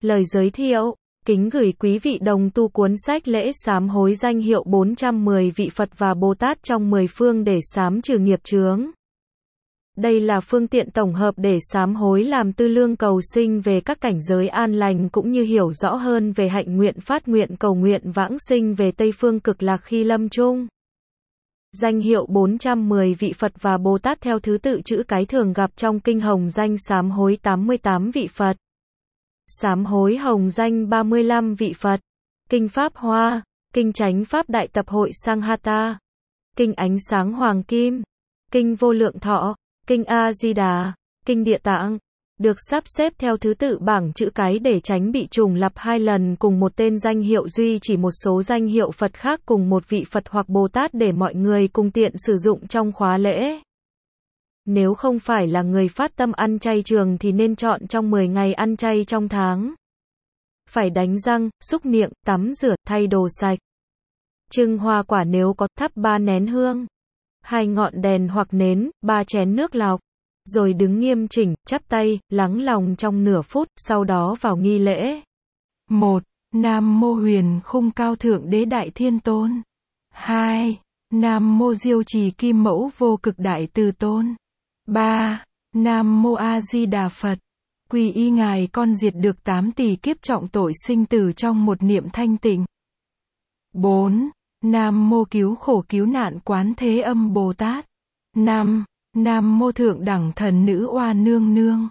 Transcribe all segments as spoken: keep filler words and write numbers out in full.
Lời giới thiệu. Kính gửi quý vị đồng tu cuốn sách Lễ Sám Hối danh hiệu bốn trăm mười vị Phật và Bồ Tát trong mười phương để sám trừ nghiệp chướng. Đây là phương tiện tổng hợp để sám hối làm tư lương cầu sinh về các cảnh giới an lành cũng như hiểu rõ hơn về hạnh nguyện phát nguyện cầu nguyện vãng sinh về Tây phương cực lạc khi lâm chung. Danh hiệu bốn trăm mười vị Phật và Bồ Tát theo thứ tự chữ cái thường gặp trong kinh Hồng Danh sám hối tám mươi tám vị Phật. Sám hối Hồng Danh ba mươi lăm vị Phật. Kinh Pháp Hoa, Kinh Chánh Pháp Đại Tập Hội Sanghata, Kinh Ánh Sáng Hoàng Kim, Kinh Vô Lượng Thọ, Kinh A Di Đà, Kinh Địa Tạng, được sắp xếp theo thứ tự bảng chữ cái để tránh bị trùng lặp hai lần cùng một tên danh hiệu, duy chỉ một số danh hiệu Phật khác cùng một vị Phật hoặc Bồ Tát để mọi người cùng tiện sử dụng trong khóa lễ. Nếu không phải là người phát tâm ăn chay trường thì nên chọn trong mười ngày ăn chay trong tháng. Phải đánh răng, súc miệng, tắm rửa, thay đồ sạch. Trưng hoa quả nếu có, thắp ba nén hương, hai ngọn đèn hoặc nến, ba chén nước lọc. Rồi đứng nghiêm chỉnh, chắp tay, lắng lòng trong nửa phút, sau đó vào nghi lễ. một. Nam Mô Huyền Khung Cao Thượng Đế Đại Thiên Tôn. hai. Nam Mô Diêu Trì Kim Mẫu Vô Cực Đại Từ Tôn. ba. Nam Mô A Di Đà Phật. Quy y Ngài con diệt được tám tỷ kiếp trọng tội sinh tử trong một niệm thanh tịnh. bốn. Nam Mô Cứu Khổ Cứu Nạn Quán Thế Âm Bồ Tát. năm. Nam Mô Thượng Đẳng Thần Nữ Oa Nương Nương.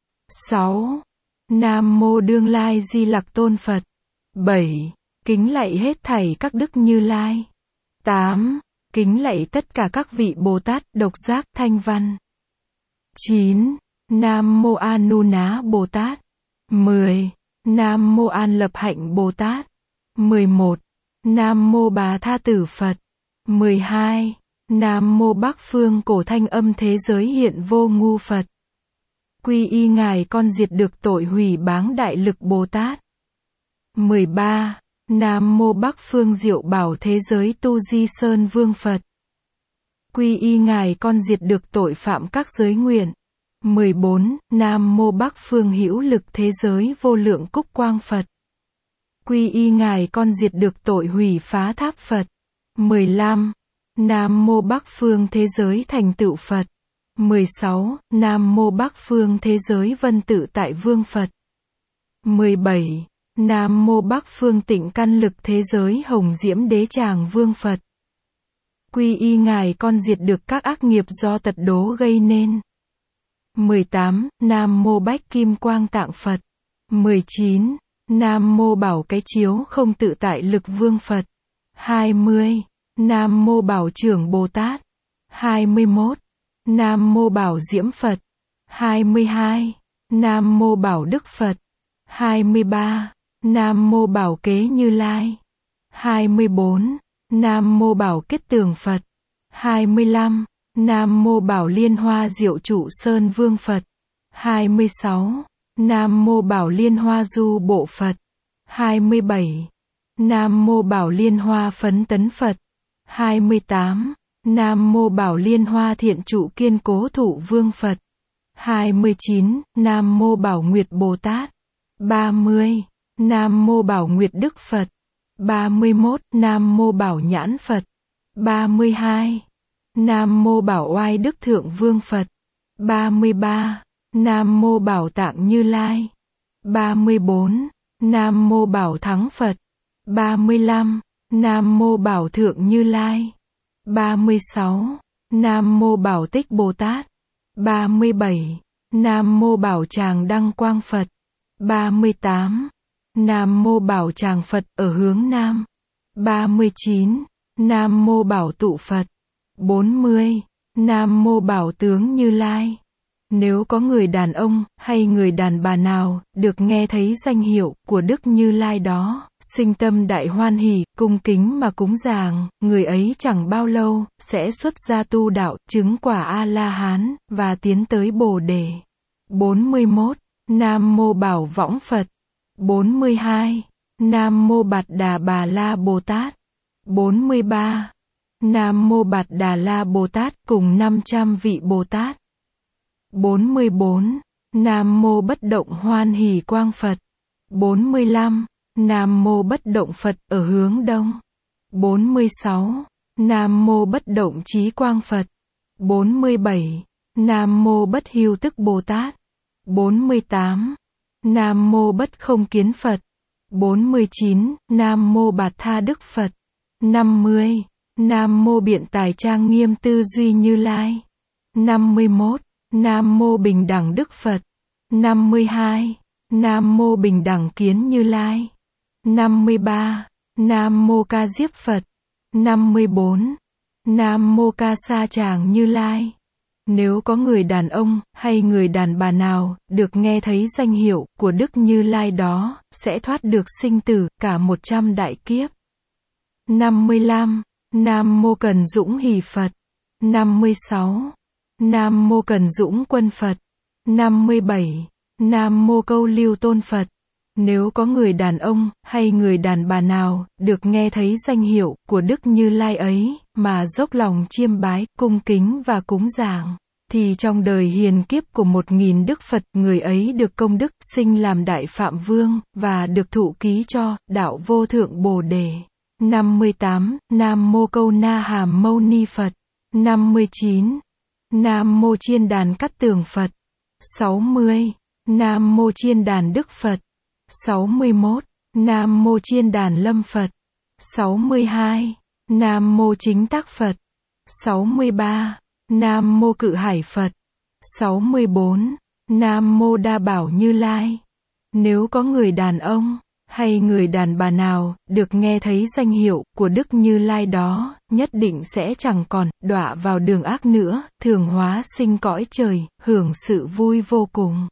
sáu. Nam Mô Đương Lai Di Lặc Tôn Phật. bảy. Kính lạy hết thảy các đức Như Lai. tám. Kính lạy tất cả các vị Bồ Tát, Độc Giác, Thanh Văn. chín. Nam Mô An Nu Ná Bồ Tát. mười. Nam Mô An Lập Hạnh Bồ Tát. mười một. Nam Mô Bà Tha Tử Phật. mười hai. Nam Mô Bắc Phương Cổ Thanh Âm Thế Giới Hiện Vô Ngu Phật. Quy y Ngài con diệt được tội hủy báng Đại Lực Bồ Tát. mười ba. Nam Mô Bắc Phương Diệu Bảo Thế Giới Tu Di Sơn Vương Phật. Quy y Ngài con diệt được tội phạm các giới nguyện. mười bốn. Nam Mô Bắc Phương Hữu Lực Thế Giới Vô Lượng Cúc Quang Phật. Quy y Ngài con diệt được tội hủy phá tháp Phật. mười lăm. Nam Mô Bắc Phương Thế Giới Thành Tựu Phật. mười sáu. Nam Mô Bắc Phương Thế Giới Vân Tự Tại Vương Phật. mười bảy. Nam Mô Bắc Phương Tịnh Căn Lực Thế Giới Hồng Diễm Đế Tràng Vương Phật. Quy y Ngài con diệt được các ác nghiệp do tật đố gây nên. mười tám. Nam Mô Bách Kim Quang Tạng Phật. mười chín. Nam Mô Bảo Cái Chiếu Không Tự Tại Lực Vương Phật. hai mươi. Nam Mô Bảo Trưởng Bồ Tát. hai mươi mốt. Nam Mô Bảo Diễm Phật. hai mươi hai. Nam Mô Bảo Đức Phật. hai mươi ba. Nam Mô Bảo Kế Như Lai. hai mươi bốn. Nam Mô Bảo Kết Tường Phật. hai mươi lăm. Nam Mô Bảo Liên Hoa Diệu Trụ Sơn Vương Phật. hai mươi sáu. Nam Mô Bảo Liên Hoa Du Bộ Phật. hai mươi bảy. Nam Mô Bảo Liên Hoa Phấn Tấn Phật. hai mươi tám. Nam Mô Bảo Liên Hoa Thiện Trụ Kiên Cố Thụ Vương Phật. hai mươi chín. Nam Mô Bảo Nguyệt Bồ Tát. ba mươi. Nam Mô Bảo Nguyệt Đức Phật. ba mươi mốt. Nam Mô Bảo Nhãn Phật. ba mươi hai. Nam Mô Bảo Oai Đức Thượng Vương Phật. ba mươi ba. Nam Mô Bảo Tạng Như Lai. ba mươi bốn. Nam Mô Bảo Thắng Phật. ba mươi lăm. Nam Mô Bảo Thượng Như Lai. ba mươi sáu. Nam Mô Bảo Tích Bồ Tát. ba mươi bảy. Nam Mô Bảo Tràng Đăng Quang Phật. ba mươi tám. Nam Mô Bảo Tràng Phật ở hướng Nam. ba mươi chín. Nam Mô Bảo Tụ Phật. bốn mươi. Nam Mô Bảo Tướng Như Lai. Nếu có người đàn ông, hay người đàn bà nào, được nghe thấy danh hiệu của Đức Như Lai đó, sinh tâm đại hoan hỉ, cung kính mà cúng dường, người ấy chẳng bao lâu, sẽ xuất gia tu đạo, chứng quả A-la-hán, và tiến tới Bồ Đề. bốn mươi mốt. Nam Mô Bảo Võng Phật. bốn mươi hai. Nam Mô Bạt Đà Bà La Bồ Tát. bốn mươi ba. Nam Mô Bạt Đà La Bồ Tát cùng năm trăm vị Bồ Tát. bốn mươi bốn. Nam Mô Bất Động Hoan Hỷ Quang Phật. bốn mươi lăm. Nam Mô Bất Động Phật ở hướng Đông. bốn mươi sáu. Nam Mô Bất Động Chí Quang Phật. bốn mươi bảy. Nam Mô Bất Hưu Tức Bồ Tát. bốn mươi tám. Nam Mô Bất Không Kiến Phật. bốn mươi chín. Nam Mô Bạt Tha Đức Phật. năm mươi. Nam Mô Biện Tài Trang Nghiêm Tư Duy Như Lai. năm mươi mốt. Nam Mô Bình Đẳng Đức Phật. năm mươi hai. Nam Mô Bình Đẳng Kiến Như Lai. năm mươi ba. Nam Mô Ca Diếp Phật. năm mươi bốn. Nam Mô Ca Sa Tràng Như Lai. Nếu có người đàn ông, hay người đàn bà nào, được nghe thấy danh hiệu của Đức Như Lai đó, sẽ thoát được sinh tử, cả một trăm đại kiếp. năm mươi lăm. Nam Mô Cần Dũng Hỷ Phật. năm mươi sáu. Nam Mô Cần Dũng Quân Phật. năm mươi bảy. Nam Mô Câu Lưu Tôn Phật. Nếu có người đàn ông, hay người đàn bà nào, được nghe thấy danh hiệu của Đức Như Lai ấy, mà dốc lòng chiêm bái, cung kính và cúng dường, thì trong đời hiền kiếp của một nghìn Đức Phật, người ấy được công đức, sinh làm Đại Phạm Vương, và được thụ ký cho, đạo vô thượng Bồ Đề. năm mươi tám. Nam Mô Câu Na Hàm Mâu Ni Phật. năm mươi chín. Nam Mô Chiên Đàn Cát Tường Phật. sáu mươi. Nam Mô Chiên Đàn Đức Phật. sáu mươi mốt. Nam Mô Chiên Đàn Lâm Phật. sáu mươi hai. Nam Mô Chính Tác Phật. sáu mươi ba. Nam Mô Cự Hải Phật. sáu mươi bốn. Nam Mô Đa Bảo Như Lai. Nếu có người đàn ông, hay người đàn bà nào, được nghe thấy danh hiệu của Đức Như Lai đó, nhất định sẽ chẳng còn đọa vào đường ác nữa, thường hóa sinh cõi trời, hưởng sự vui vô cùng.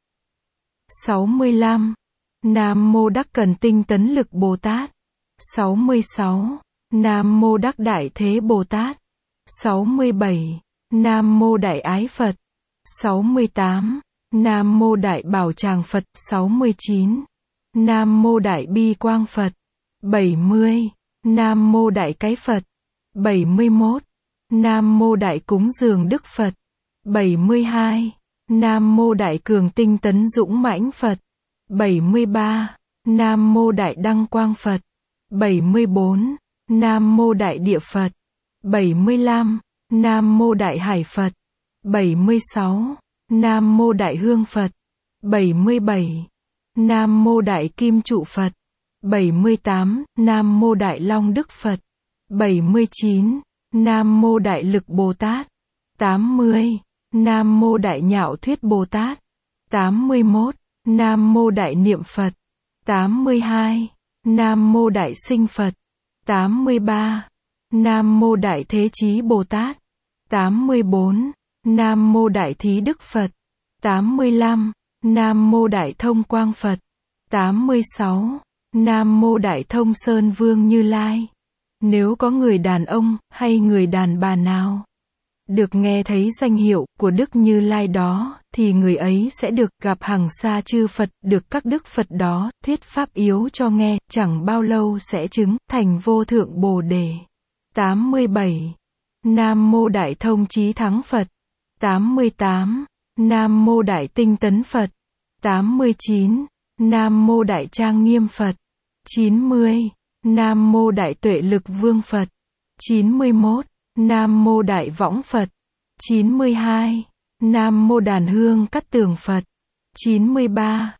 sáu mươi lăm. Nam Mô Đắc Cần Tinh Tấn Lực Bồ Tát. sáu mươi sáu. Nam Mô Đắc Đại Thế Bồ Tát. sáu mươi bảy. Nam Mô Đại Ái Phật. sáu mươi tám. Nam Mô Đại Bảo Tràng Phật. sáu mươi chín. Nam Mô Đại Bi Quang Phật. bảy mươi. Nam Mô Đại Cái Phật. bảy mươi mốt. Nam Mô Đại Cúng Dường Đức Phật. bảy mươi hai. Nam Mô Đại Cường Tinh Tấn Dũng Mãnh Phật. bảy mươi ba. Nam Mô Đại Đăng Quang Phật. bảy mươi bốn. Nam Mô Đại Địa Phật. bảy mươi lăm. Nam Mô Đại Hải Phật. bảy mươi sáu. Nam Mô Đại Hương Phật. bảy mươi bảy. Nam Mô Đại Kim Trụ Phật. bảy mươi tám. Nam Mô Đại Long Đức Phật. bảy mươi chín. Nam Mô Đại Lực Bồ Tát. tám mươi. Nam Mô Đại Nhạo Thuyết Bồ Tát. tám mươi mốt. Nam Mô Đại Niệm Phật. tám mươi hai. Nam Mô Đại Sinh Phật. tám mươi ba. Nam Mô Đại Thế Chí Bồ Tát. tám mươi bốn. Nam Mô Đại Thí Đức Phật. tám mươi lăm. Nam Mô Đại Thông Quang Phật. tám mươi sáu. Nam Mô Đại Thông Sơn Vương Như Lai. Nếu có người đàn ông, hay người đàn bà nào, được nghe thấy danh hiệu của Đức Như Lai đó, thì người ấy sẽ được gặp hằng sa chư Phật, được các Đức Phật đó thuyết pháp yếu cho nghe, chẳng bao lâu sẽ chứng thành vô thượng Bồ Đề. tám mươi bảy. Nam Mô Đại Thông Chí Thắng Phật. tám mươi tám. Nam Mô Đại Tinh Tấn Phật. tám mươi chín. Nam Mô Đại Trang Nghiêm Phật. chín mươi. Nam Mô Đại Tuệ Lực Vương Phật. chín mươi mốt. Nam Mô Đại Võng Phật. chín mươi hai. Nam Mô Đàn Hương Cát Tường Phật. chín mươi ba.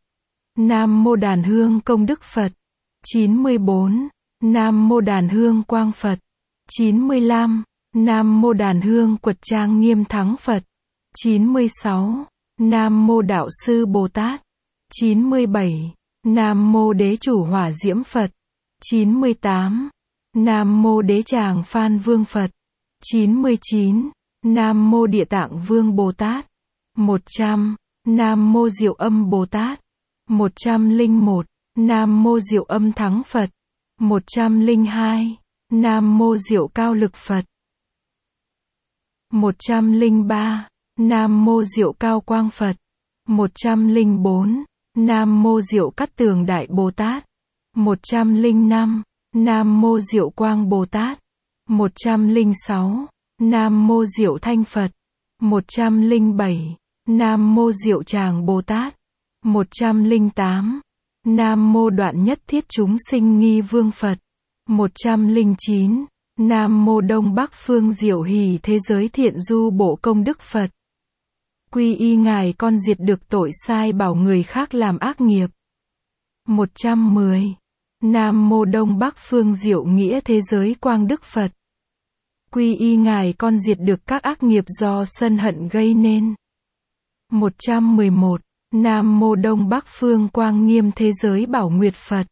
Nam Mô Đàn Hương Công Đức Phật. chín mươi bốn. Nam Mô Đàn Hương Quang Phật. chín mươi lăm. Nam Mô Đàn Hương Quật Trang Nghiêm Thắng Phật. chín mươi sáu. Nam Mô Đạo Sư Bồ Tát. chín mươi bảy. Nam Mô Đế Chủ Hỏa Diễm Phật. chín mươi tám. Nam Mô Đế Tràng Phan Vương Phật. chín mươi chín. Nam Mô Địa Tạng Vương Bồ Tát. một trăm. Nam Mô Diệu Âm Bồ Tát. một trăm lẻ một. Nam Mô Diệu Âm Thắng Phật. một trăm lẻ hai. Nam Mô Diệu Cao Lực Phật. một trăm lẻ ba. Nam Mô Diệu Cao Quang Phật. một trăm lẻ bốn. Nam Mô Diệu Cát Tường Đại Bồ Tát. một trăm lẻ năm. Nam Mô Diệu Quang Bồ Tát. một trăm lẻ sáu. Nam Mô Diệu Thanh Phật. một trăm lẻ bảy. Nam Mô Diệu Tràng Bồ Tát. một trăm lẻ tám. Nam mô Đoạn Nhất Thiết Chúng Sinh Nghi Vương Phật. một trăm lẻ chín. Nam mô Đông Bắc Phương Diệu Hỷ Thế Giới Thiện Du Bộ Công Đức Phật. Quy y Ngài con diệt được tội sai bảo người khác làm ác nghiệp. một trăm mười. Nam mô Đông Bắc Phương Diệu Nghĩa Thế Giới Quang Đức Phật. Quy y Ngài con diệt được các ác nghiệp do sân hận gây nên. một trăm mười một. Nam mô Đông Bắc Phương Quang Nghiêm Thế Giới Bảo Nguyệt Phật.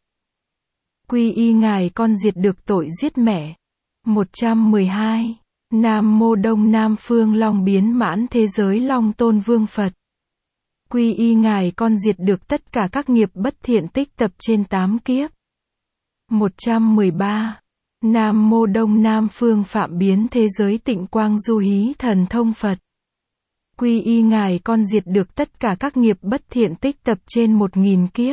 Quy y Ngài con diệt được tội giết mẹ. một trăm mười hai. Nam mô Đông Nam Phương Long Biến Mãn Thế Giới Long Tôn Vương Phật. Quy y Ngài con diệt được tất cả các nghiệp bất thiện tích tập trên tám kiếp. một trăm mười ba. Nam mô Đông Nam Phương Phạm Biến Thế Giới Tịnh Quang Du Hí Thần Thông Phật. Quy y Ngài con diệt được tất cả các nghiệp bất thiện tích tập trên một nghìn kiếp.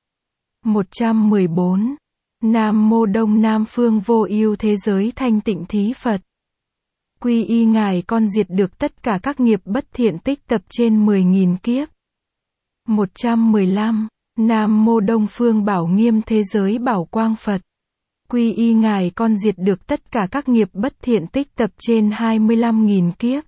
một trăm mười bốn. Nam mô Đông Nam Phương Vô Ưu Thế Giới Thanh Tịnh Thí Phật. Quy y Ngài con diệt được tất cả các nghiệp bất thiện tích tập trên mười nghìn kiếp. một trăm mười lăm. Nam mô Đông Phương Bảo Nghiêm Thế Giới Bảo Quang Phật. Quy y Ngài con diệt được tất cả các nghiệp bất thiện tích tập trên hai mươi lăm nghìn kiếp.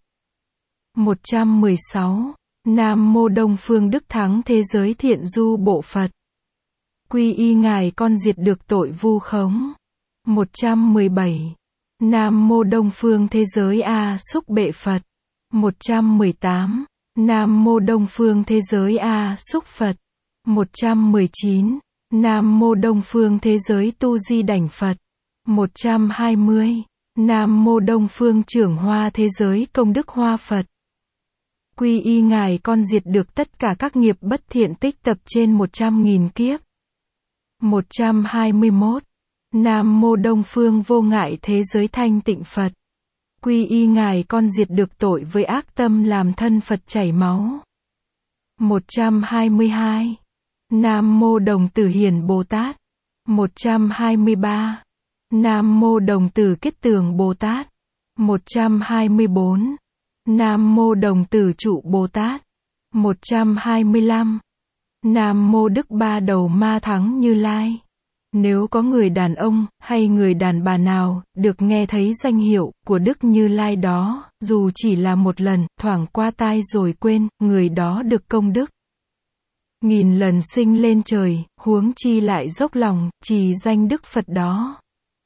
một trăm mười sáu. Nam mô Đông Phương Đức Thắng Thế Giới Thiện Du Bộ Phật. Quy y Ngài con diệt được tội vu khống. một trăm mười bảy. Nam mô Đông Phương Thế Giới A Xúc Bệ Phật. một trăm mười tám. Nam mô Đông Phương Thế Giới A Xúc Phật. một trăm mười chín. Nam mô Đông Phương Thế Giới Tu Di Đảnh Phật. một trăm hai mươi. Nam mô Đông Phương Trưởng Hoa Thế Giới Công Đức Hoa Phật. Quy y Ngài con diệt được tất cả các nghiệp bất thiện tích tập trên một trăm nghìn kiếp. một trăm hai mươi mốt. Nam mô Đông Phương Vô Ngại Thế Giới Thanh Tịnh Phật. Quy y Ngài con diệt được tội với ác tâm làm thân Phật chảy máu. một trăm hai mươi hai. Nam mô Đồng Tử Hiền Bồ Tát. một trăm hai mươi ba. Nam mô Đồng Tử Kết Tường Bồ Tát. một trăm hai mươi bốn. Nam mô Đồng Tử Trụ Bồ Tát. một trăm hai mươi lăm. Nam mô Đức Ba Đầu Ma Thắng Như Lai. Nếu có người đàn ông, hay người đàn bà nào, được nghe thấy danh hiệu của Đức Như Lai đó, dù chỉ là một lần, thoảng qua tai rồi quên, người đó được công đức nghìn lần sinh lên trời, huống chi lại dốc lòng, trì danh Đức Phật đó.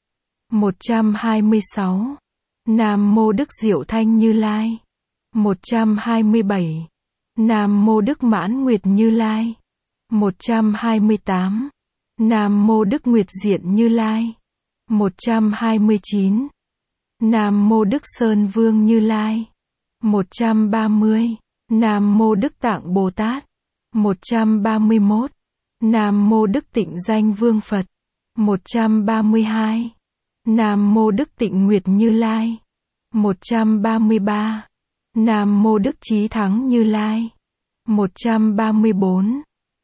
một trăm hai mươi sáu. Nam mô Đức Diệu Thanh Như Lai. một trăm hai mươi bảy. Nam mô Đức Mãn Nguyệt Như Lai. một trăm hai mươi tám. Nam mô Đức Nguyệt Diện Như Lai. một trăm hai mươi chín. Nam mô Đức Sơn Vương Như Lai. một trăm ba mươi. Nam mô Đức Tạng Bồ Tát. một trăm ba mươi mốt. Nam mô Đức Tịnh Danh Vương Phật. một trăm ba mươi hai. Nam mô Đức Tịnh Nguyệt Như Lai. một trăm ba mươi ba. Nam mô Đức Chí Thắng Như Lai. một trăm ba mươi bốn.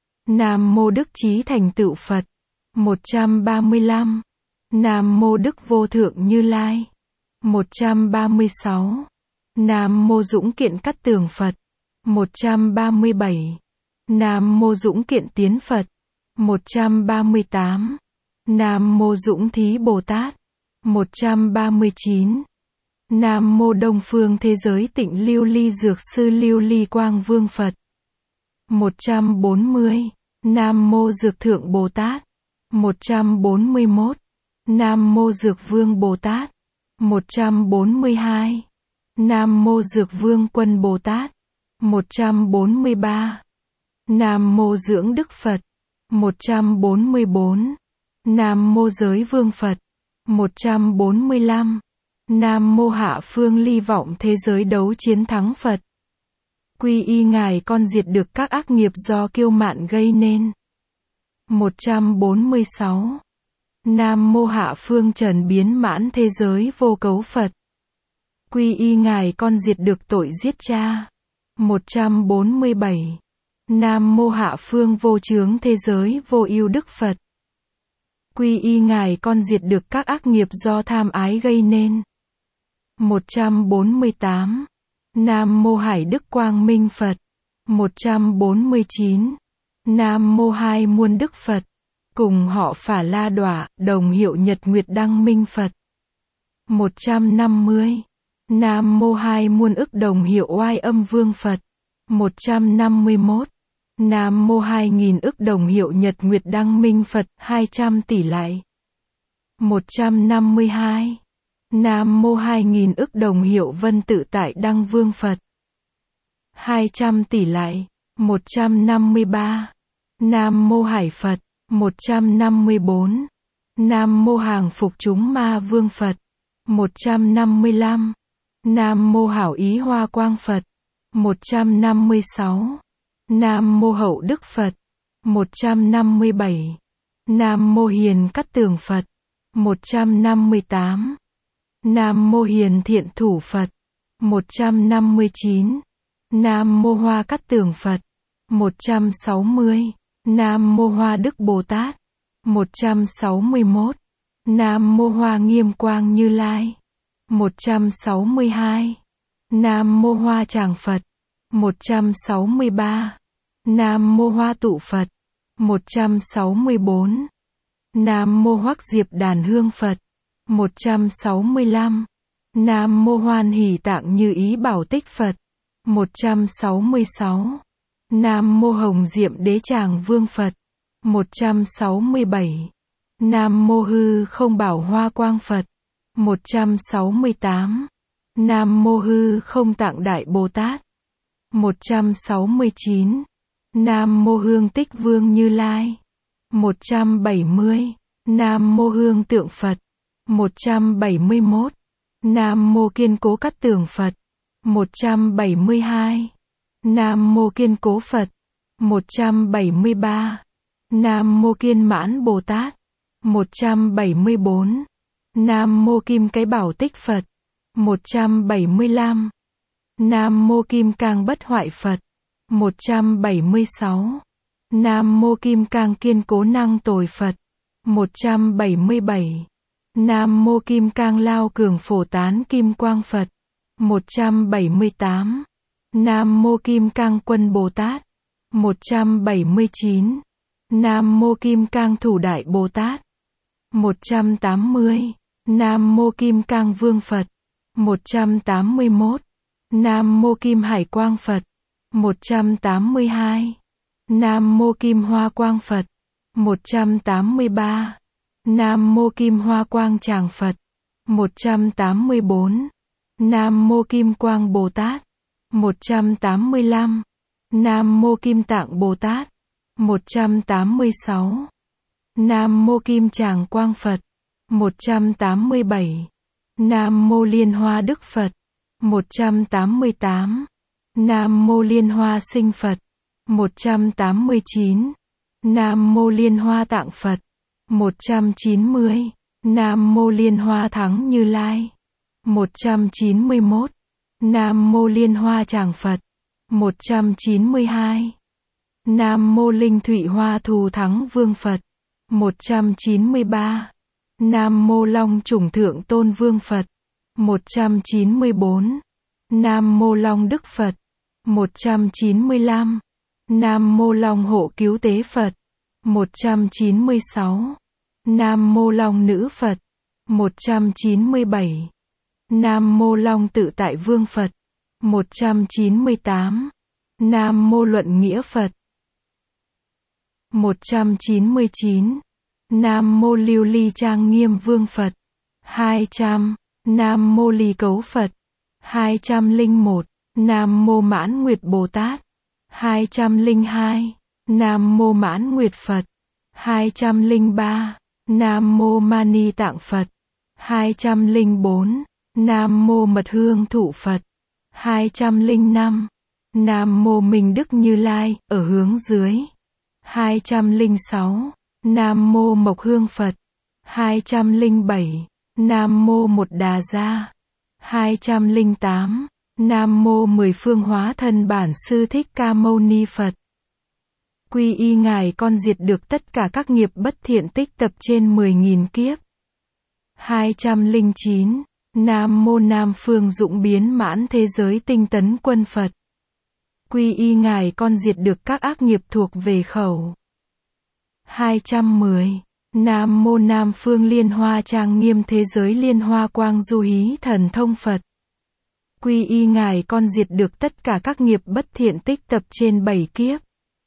Nam mô Đức Chí Thành Tựu Phật. một trăm ba mươi lăm. Nam mô Đức Vô Thượng Như Lai. một trăm ba mươi sáu. Nam mô Dũng Kiện Cát Tường Phật. một trăm ba mươi bảy. Nam mô Dũng Kiện Tiến Phật. một trăm ba mươi tám. Nam mô Dũng Thí Bồ Tát. một trăm ba mươi chín. Nam mô Đông Phương Thế Giới Tịnh Lưu Ly Dược Sư Lưu Ly Quang Vương Phật. một trăm bốn mươi. Nam mô Dược Thượng Bồ Tát. một trăm bốn mươi mốt. Nam mô Dược Vương Bồ Tát. một trăm bốn mươi hai. Nam mô Dược Vương Quân Bồ Tát. một trăm bốn mươi ba. Nam mô Dưỡng Đức Phật. một trăm bốn mươi bốn. Nam mô Giới Vương Phật. một trăm bốn mươi lăm. Nam mô Hạ Phương Ly Vọng Thế Giới Đấu Chiến Thắng Phật. Quy y Ngài con diệt được các ác nghiệp do kiêu mạn gây nên. một trăm bốn mươi sáu. Nam mô Hạ Phương Trần Biến Mãn Thế Giới Vô Cấu Phật. Quy y Ngài con diệt được tội giết cha. một trăm bốn mươi bảy. Nam mô Hạ Phương Vô Chướng Thế Giới Vô Ưu Đức Phật. Quy y Ngài con diệt được các ác nghiệp do tham ái gây nên. một trăm bốn mươi tám. Nam mô Hải Đức Quang Minh Phật. một trăm bốn mươi chín. Nam mô hai muôn đức Phật. Cùng họ Phả La Đọa, đồng hiệu Nhật Nguyệt Đăng Minh Phật. một trăm năm mươi. Nam mô hai muôn ức đồng hiệu Oai Âm Vương Phật. một trăm năm mươi mốt. Nam mô hai nghìn ức đồng hiệu Nhật Nguyệt Đăng Minh Phật, hai trăm tỷ lại. một trăm năm mươi hai. Nam mô hai nghìn ức đồng hiệu Vân Tự Tại Đăng Vương Phật. hai trăm tỷ lại. một trăm năm mươi ba. Nam mô Hải Phật. một trăm năm mươi bốn. Nam mô Hàng Phục Chúng Ma Vương Phật. một trăm năm mươi lăm. Nam mô Hảo Ý Hoa Quang Phật. một trăm năm mươi sáu. Nam mô Hậu Đức Phật. một trăm năm mươi bảy. Nam mô Hiền Cát Tường Phật. một trăm năm mươi tám. Nam mô Hiền Thiện Thủ Phật. một trăm năm mươi chín. Nam mô Hoa Cát Tường Phật. một trăm sáu mươi. Nam mô Hoa Đức Bồ Tát. một trăm sáu mươi mốt. Nam mô Hoa Nghiêm Quang Như Lai. một trăm sáu mươi hai. Nam mô Hoa Tràng Phật. một trăm sáu mươi ba. Nam mô Hoa Tụ Phật. một trăm sáu mươi bốn. Nam mô Hoắc Diệp Đàn Hương Phật. một trăm sáu mươi lăm. Nam mô Hoan Hỷ Tạng Như Ý Bảo Tích Phật. một trăm sáu mươi sáu. Nam mô Hồng Diệm Đế Tràng Vương Phật. một trăm sáu mươi bảy. Nam mô Hư Không Bảo Hoa Quang Phật. một trăm sáu mươi tám. Nam mô Hư Không Tạng Đại Bồ Tát. một trăm sáu mươi chín. Nam mô Hương Tích Vương Như Lai. một trăm bảy mươi. Nam mô Hương Tượng Phật. một trăm bảy mươi mốt. Nam mô Kiên Cố Cát Tường Phật. một trăm bảy mươi hai. Nam mô Kiên Cố Phật. một trăm bảy mươi ba. Nam mô Kiên Mãn Bồ Tát. một trăm bảy mươi bốn. Nam mô Kim Cái Bảo Tích Phật. một trăm bảy mươi lăm. Nam mô Kim Cang Bất Hoại Phật. một trăm bảy mươi sáu. Nam mô Kim Cang Kiên Cố Năng Tồi Phật. một trăm bảy mươi bảy. Nam mô Kim Cang Lao Cường Phổ Tán Kim Quang Phật. một trăm bảy mươi tám. Nam mô Kim Cang Quân Bồ Tát. một trăm bảy mươi chín. Nam mô Kim Cang Thủ Đại Bồ Tát. một trăm tám mươi. Nam mô Kim Cang Vương Phật. một trăm tám mươi mốt. Nam mô Kim Hải Quang Phật. một trăm tám mươi hai. Nam mô Kim Hoa Quang Phật. một trăm tám mươi ba. Nam mô Kim Hoa Quang Tràng Phật. một trăm tám mươi bốn. Nam mô Kim Quang Bồ Tát. một trăm tám mươi lăm. Nam mô Kim Tạng Bồ Tát. một trăm tám mươi sáu. Nam mô Kim Tràng Quang Phật. một trăm tám mươi bảy. Nam mô Liên Hoa Đức Phật. một trăm tám mươi tám. Nam mô Liên Hoa Sinh Phật. một trăm tám mươi chín. Nam mô Liên Hoa Tạng Phật. một trăm chín mươi. Nam mô Liên Hoa Thắng Như Lai. một trăm chín mươi mốt. Nam mô Liên Hoa Tràng Phật. một trăm chín mươi hai. Nam mô Linh Thụy Hoa Thù Thắng Vương Phật. một trăm chín mươi ba. Nam mô Long Chủng Thượng Tôn Vương Phật. một trăm chín mươi bốn. Nam mô Long Đức Phật. một trăm chín mươi lăm. Nam mô Long Hộ Cứu Tế Phật. một trăm chín mươi sáu. Nam mô Long Nữ Phật. một trăm chín mươi bảy. Nam mô Long Tự Tại Vương Phật. một trăm chín mươi tám. Nam mô Luận Nghĩa Phật. một trăm chín mươi chín. Nam mô Lưu Ly Trang Nghiêm Vương Phật. hai trăm. Nam mô Ly Cấu Phật. hai trăm lẻ một. Nam mô Mãn Nguyệt Bồ Tát. hai trăm lẻ hai. Nam mô Mãn Nguyệt Phật. hai trăm lẻ ba. Nam mô Mani Tạng Phật. hai trăm lẻ bốn. Nam mô Mật Hương Thụ Phật. hai trăm lẻ năm. Nam mô Minh Đức Như Lai, ở hướng dưới. hai trăm lẻ sáu. Nam mô Mộc Hương Phật. hai trăm lẻ bảy. Nam mô Một Đà Gia. hai trăm lẻ tám. Nam mô Mười Phương Hóa Thân Bản Sư Thích Ca Mâu Ni Phật. Quy y Ngài con diệt được tất cả các nghiệp bất thiện tích tập trên mười nghìn kiếp. hai trăm lẻ chín. Nam mô Nam Phương Dũng Biến Mãn Thế Giới Tinh Tấn Quân Phật. Quy y Ngài con diệt được các ác nghiệp thuộc về khẩu. hai trăm mười. Nam mô Nam Phương Liên Hoa Trang Nghiêm Thế Giới Liên Hoa Quang Du Hí Thần Thông Phật. Quy y Ngài con diệt được tất cả các nghiệp bất thiện tích tập trên bảy kiếp.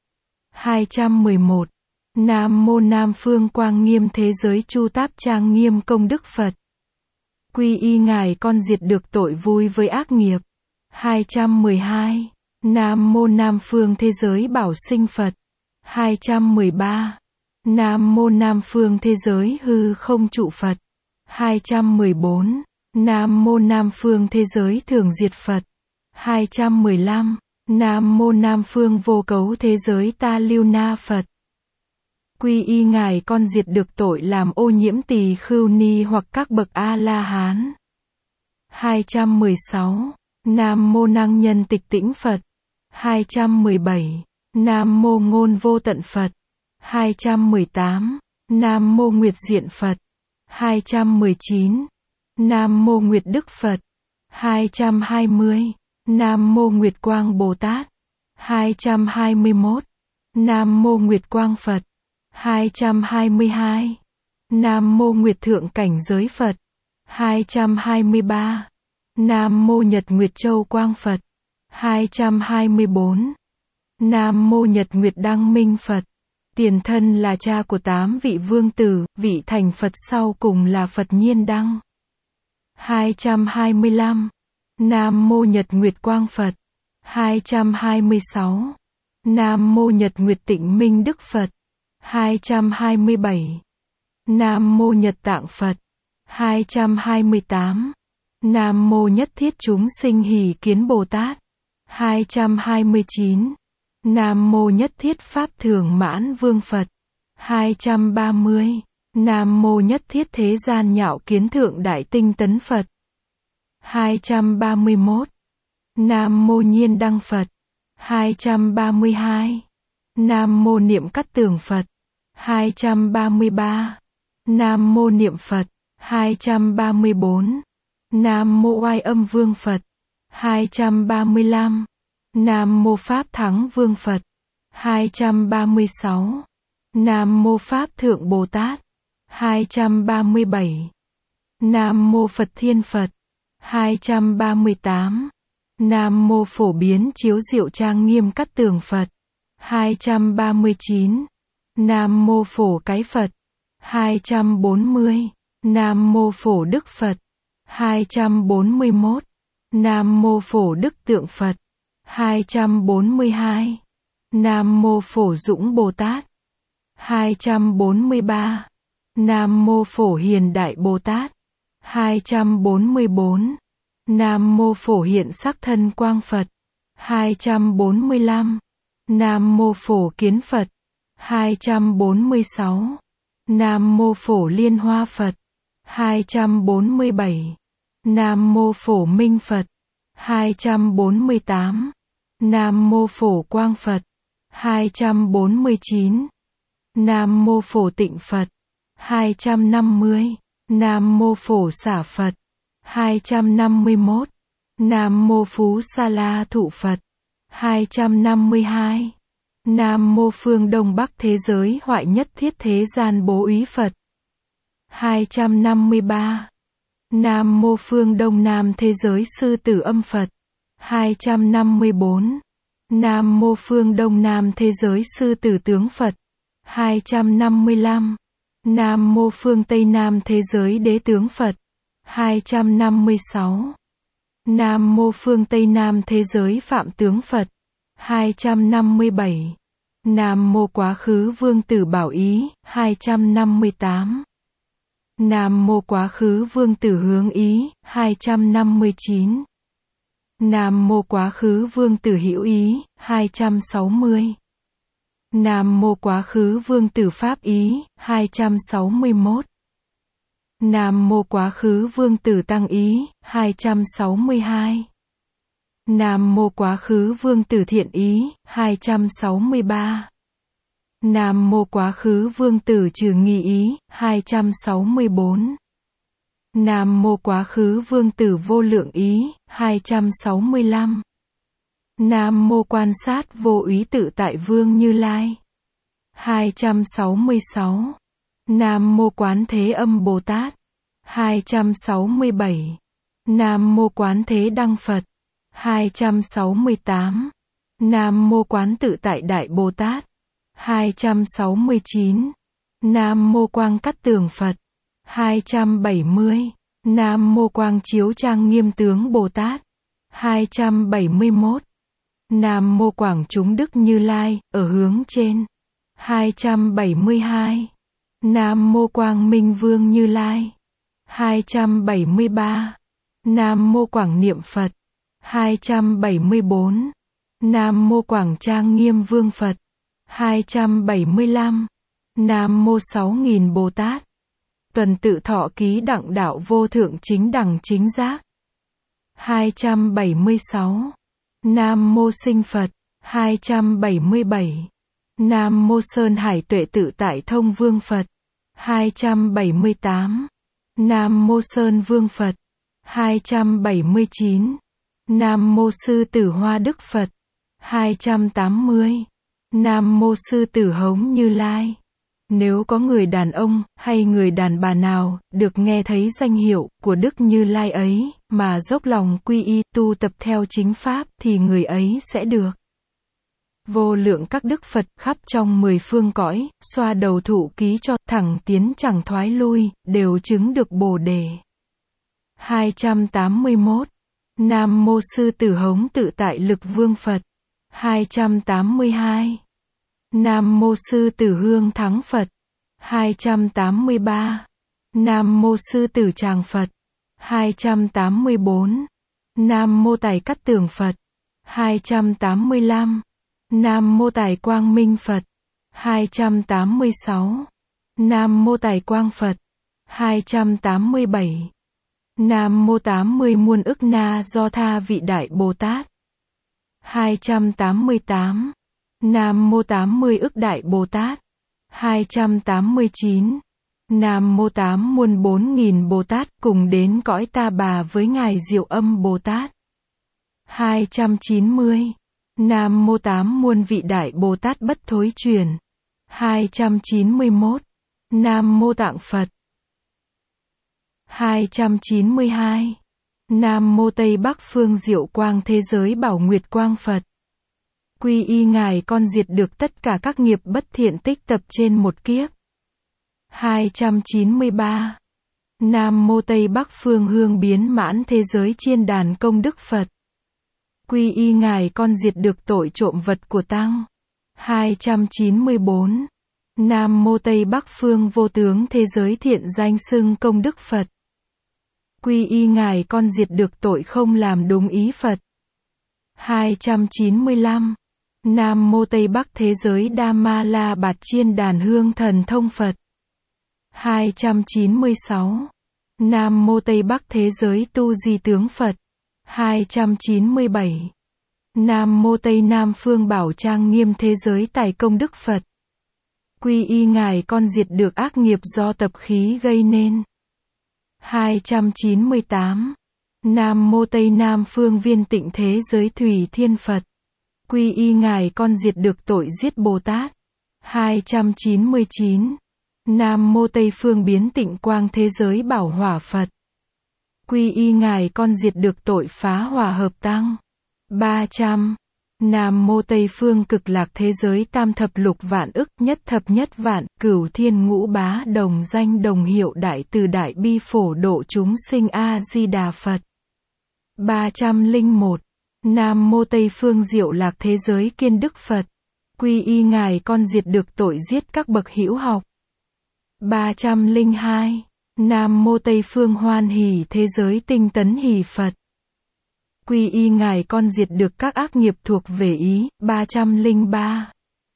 hai trăm mười một. Nam mô Nam Phương Quang Nghiêm Thế Giới Chu Táp Trang Nghiêm Công Đức Phật. Quy y Ngài con diệt được tội vui với ác nghiệp. hai trăm mười hai. Nam mô Nam Phương Thế Giới Bảo Sinh Phật. hai trăm mười ba. Nam mô Nam Phương Thế Giới Hư Không Trụ Phật. hai trăm mười bốn. Nam mô Nam Phương Thế Giới Thường Diệt Phật. hai trăm mười lăm. Nam mô Nam Phương Vô Cấu Thế Giới Ta Lưu Na Phật. Quy y Ngài con diệt được tội làm ô nhiễm tỳ khưu ni hoặc các bậc A-la-hán. hai trăm mười sáu. Nam mô Năng Nhân Tịch Tĩnh Phật. hai trăm mười bảy. Nam mô Ngôn Vô Tận Phật. hai trăm mười tám. Nam mô Nguyệt Diện Phật. hai trăm mười chín. Nam mô Nguyệt Đức Phật. hai trăm hai mươi. Nam mô Nguyệt Quang Bồ Tát. hai trăm hai mươi mốt. Nam mô Nguyệt Quang Phật. hai trăm hai mươi hai. Nam mô Nguyệt Thượng Cảnh Giới Phật. hai trăm hai mươi ba. Nam mô Nhật Nguyệt Châu Quang Phật. hai trăm hai mươi bốn. Nam mô Nhật Nguyệt Đăng Minh Phật. Tiền thân là cha của tám vị vương tử, vị thành Phật sau cùng là Phật Nhiên Đăng. hai trăm hai mươi lăm. Nam mô Nhật Nguyệt Quang Phật. hai trăm hai mươi sáu. Nam mô Nhật Nguyệt Tịnh Minh Đức Phật. hai trăm hai mươi bảy. Nam mô Nhật Tạng Phật. hai trăm hai mươi tám. Nam mô Nhất Thiết Chúng Sinh Hỷ Kiến Bồ Tát. hai trăm hai mươi chín. Nam mô Nhất Thiết Pháp Thường Mãn Vương Phật. hai trăm ba mươi. Nam mô Nhất Thiết Thế Gian Nhạo Kiến Thượng Đại Tinh Tấn Phật. hai trăm ba mươi mốt. Nam mô Nhiên Đăng Phật. hai trăm ba mươi hai. Nam mô Niệm Cắt Tường Phật. hai trăm ba mươi ba. Nam mô Niệm Phật. hai trăm ba mươi bốn. Nam mô Oai Âm Vương Phật. hai trăm ba mươi lăm. Nam mô Pháp Thắng Vương Phật. hai trăm ba mươi sáu. Nam mô Pháp Thượng Bồ Tát. hai trăm ba mươi bảy. Nam mô Phật Thiên Phật. hai trăm ba mươi tám. Nam mô Phổ Biến Chiếu Diệu Trang Nghiêm Cắt Tường Phật. hai trăm ba mươi chín. Nam mô Phổ Cái Phật. hai trăm bốn mươi. Nam mô Phổ Đức Phật. hai trăm bốn mươi mốt. Nam mô Phổ Đức Tượng Phật. hai trăm bốn mươi hai. Nam mô Phổ Dũng Bồ Tát. hai trăm bốn mươi ba. Nam mô Phổ Hiền Đại Bồ Tát. hai trăm bốn mươi bốn. Nam mô Phổ Hiện Sắc Thân Quang Phật. hai trăm bốn mươi lăm. Nam mô Phổ Kiến Phật. hai trăm bốn mươi sáu. Nam mô Phổ Liên Hoa Phật. hai trăm bốn mươi bảy. Nam mô Phổ Minh Phật. hai trăm bốn mươi tám. Nam mô Phổ Quang Phật. hai trăm bốn mươi chín. Nam mô Phổ Tịnh Phật. hai trăm năm mươi. Nam mô Phổ Xả Phật. hai trăm năm mươi mốt. Nam mô Phú Sa La Thụ Phật. hai trăm năm mươi hai. Nam mô Phương Đông Bắc Thế Giới Hoại Nhất Thiết Thế Gian Bố Úy Phật. hai trăm năm mươi ba. Nam mô Phương Đông Nam Thế Giới Sư Tử Âm Phật. hai trăm năm mươi bốn. Nam mô Phương Đông Nam Thế Giới Sư Tử Tướng Phật. hai trăm năm mươi lăm. Nam mô Phương Tây Nam Thế Giới Đế Tướng Phật. hai trăm năm mươi sáu. Nam mô Phương Tây Nam Thế Giới Phạm Tướng Phật. hai trăm năm mươi bảy. Nam mô Quá Khứ Vương Tử Bảo Ý. hai trăm năm mươi tám. Nam mô Quá Khứ Vương Tử Hướng Ý. hai trăm năm mươi chín. Nam mô Quá Khứ Vương Tử Hữu Ý. hai trăm sáu mươi. Nam mô Quá Khứ Vương Tử Pháp Ý. hai trăm sáu mươi mốt. Nam mô Quá Khứ Vương Tử Tăng Ý. hai trăm sáu mươi hai. Nam mô Quá Khứ Vương Tử Thiện Ý. hai trăm sáu mươi ba. Nam mô Quá Khứ Vương Tử Trừ Nghi Ý. hai trăm sáu mươi bốn. Nam mô Quá Khứ Vương Tử Vô Lượng Ý. hai trăm sáu mươi lăm. Nam mô Quan Sát Vô Úy Tự Tại Vương Như Lai. hai trăm sáu mươi sáu. Nam mô Quán Thế Âm Bồ Tát. hai trăm sáu mươi bảy. Nam mô Quán Thế Đăng Phật. hai trăm sáu mươi tám. Nam mô Quán Tự Tại Đại Bồ Tát. hai trăm sáu mươi chín. Nam mô Quang Cát Tường Phật. hai trăm bảy mươi. Nam mô Quang Chiếu Trang Nghiêm Tướng Bồ Tát. hai trăm bảy mươi mốt. Nam mô Quảng Chúng Đức Như Lai, ở hướng trên. hai trăm bảy mươi hai. Nam mô Quang Minh Vương Như Lai. hai trăm bảy mươi ba. Nam mô Quảng Niệm Phật. hai trăm bảy mươi bốn. Nam mô Quảng Trang Nghiêm Vương Phật. hai trăm bảy mươi lăm. Nam mô sáu nghìn Bồ Tát. Tuần tự thọ ký đặng đạo vô thượng chính đẳng chính giác. hai trăm bảy mươi sáu. Nam mô Sinh Phật. hai trăm bảy mươi bảy. Nam mô Sơn Hải Tuệ Tự Tại Thông Vương Phật. hai trăm bảy mươi tám. Nam mô Sơn Vương Phật. hai trăm bảy mươi chín. Nam mô Sư Tử Hoa Đức Phật. hai trăm tám mươi. Nam mô Sư Tử Hống Như Lai. Nếu có người đàn ông, hay người đàn bà nào, được nghe thấy danh hiệu của Đức Như Lai ấy, mà dốc lòng quy y, tu tập theo chính pháp, thì người ấy sẽ được vô lượng các đức Phật khắp trong mười phương cõi, xoa đầu thụ ký cho, thẳng tiến chẳng thoái lui, đều chứng được Bồ Đề. hai trăm tám mươi mốt. Nam mô Sư Tử Hống Tự Tại Lực Vương Phật. hai trăm tám mươi hai. Nam mô Sư Tử Hương Thắng Phật. hai trăm tám mươi ba. Nam mô Sư Tử Tràng Phật. hai trăm tám mươi bốn. Nam mô Tài Cát Tường Phật. hai trăm tám mươi lăm. Nam mô Tài Quang Minh Phật. hai trăm tám mươi sáu. Nam mô Tài Quang Phật. hai trăm tám mươi bảy. Nam mô tám mươi muôn ức na do tha vị Đại Bồ Tát. hai trăm tám mươi tám. Nam mô tám mươi ức Đại Bồ Tát. hai trăm tám mươi chín. Nam mô tám muôn bốn nghìn Bồ Tát cùng đến cõi Ta Bà với Ngài Diệu Âm Bồ Tát. hai trăm chín mươi. Nam mô tám muôn vị Đại Bồ Tát bất thối chuyển. hai trăm chín mươi mốt. Nam mô Tạng Phật. hai trăm chín mươi hai. Nam mô Tây Bắc Phương Diệu Quang Thế Giới Bảo Nguyệt Quang Phật. Quy y Ngài con diệt được tất cả các nghiệp bất thiện tích tập trên một kiếp. hai trăm chín mươi ba. Nam mô Tây Bắc Phương Hương Biến Mãn Thế Giới Chiên Đàn Công Đức Phật. Quy y Ngài con diệt được tội trộm vật của tăng. hai trăm chín mươi bốn. Nam mô Tây Bắc Phương Vô Tướng Thế Giới Thiện Danh Xưng Công Đức Phật. Quy y Ngài con diệt được tội không làm đúng ý Phật. hai trăm chín mươi lăm. Nam mô Tây Bắc Thế Giới Đa Ma La Bạt Chiên Đàn Hương Thần Thông Phật. hai trăm chín mươi sáu. Nam mô Tây Bắc Thế Giới Tu Di Tướng Phật. hai trăm chín mươi bảy. Nam mô Tây Nam Phương Bảo Trang Nghiêm Thế Giới Tài Công Đức Phật. Quy y Ngài con diệt được ác nghiệp do tập khí gây nên. hai trăm chín mươi tám. Nam mô Tây Nam Phương Viên Tịnh Thế Giới Thủy Thiên Phật. Quy y Ngài con diệt được tội giết Bồ Tát. hai trăm chín mươi chín. Nam mô Tây Phương Biến Tịnh Quang Thế Giới Bảo Hỏa Phật. Quy y Ngài con diệt được tội phá hòa hợp tăng. ba trăm. Nam mô Tây Phương Cực Lạc Thế Giới Tam Thập Lục Vạn Ức Nhất Thập Nhất Vạn Cửu Thiên Ngũ Bá Đồng Danh Đồng Hiệu Đại Từ Đại Bi Phổ Độ Chúng Sinh A Di Đà Phật. ba trăm lẻ một. Nam mô Tây Phương Diệu Lạc Thế Giới Kiên Đức Phật. Quy y Ngài con diệt được tội giết các bậc hữu học. ba trăm lẻ hai. Nam mô Tây Phương Hoan Hỷ Thế Giới Tinh Tấn Hỷ Phật. Quy y Ngài con diệt được các ác nghiệp thuộc về ý. ba trăm lẻ ba.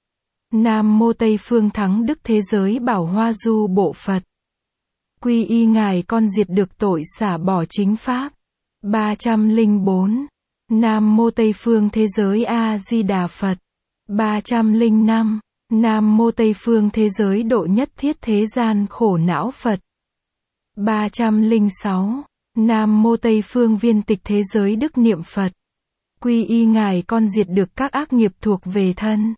Nam mô Tây Phương Thắng Đức Thế Giới Bảo Hoa Du Bộ Phật. Quy y Ngài con diệt được tội xả bỏ chính pháp. ba trăm lẻ bốn. Nam mô Tây Phương Thế Giới A Di Đà Phật. ba trăm lẻ năm. Nam mô Tây Phương Thế Giới Độ Nhất Thiết Thế Gian Khổ Não Phật. ba trăm lẻ sáu. Nam mô Tây Phương Viên Tịch Thế Giới Đức Niệm Phật. Quy y Ngài con diệt được các ác nghiệp thuộc về thân.